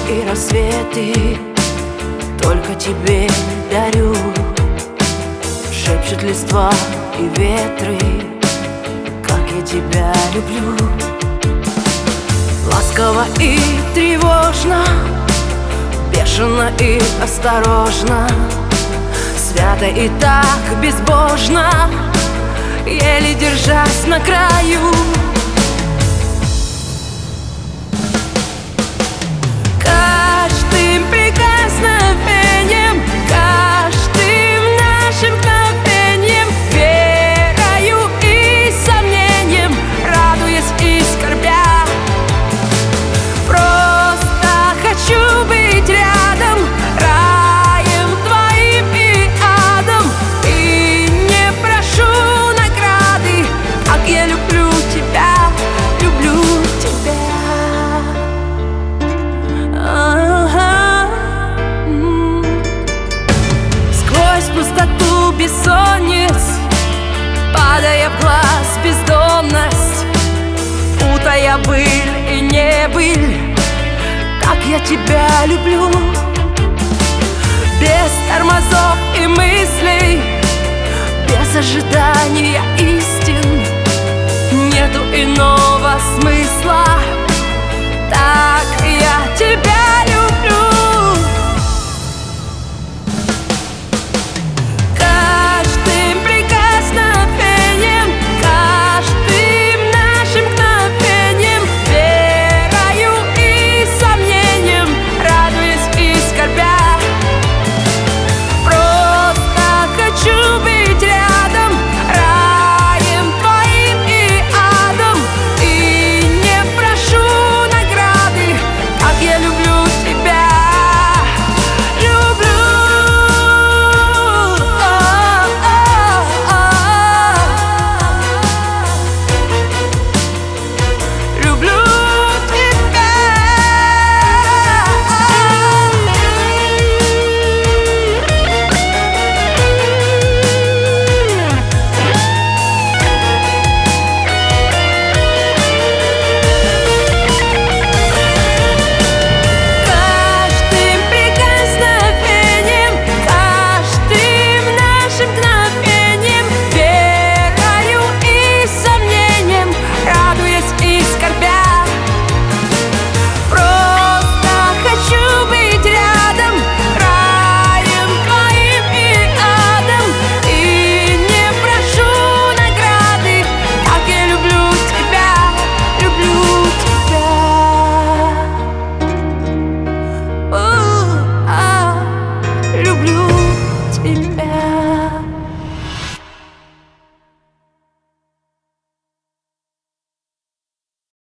и рассветы только тебе дарю. Шепчут листва и ветры, как я тебя люблю. Ласково и тревожно, бешено и осторожно, свято и так безбожно, еле держась на краю. Каждым прикосновением, каждым нашим мгновением, верою и сомнением, радуясь и скорбя, просто хочу быть рядом, раем твоим и адом, и не прошу награды, как я люблю тебя, люблю тебя. Сквозь пустоту бессонниц, падая в глаз бездомность, путая быль и небыль, как я тебя люблю. Без тормозов и мыслей, без ожидания истин, нету иного смысла.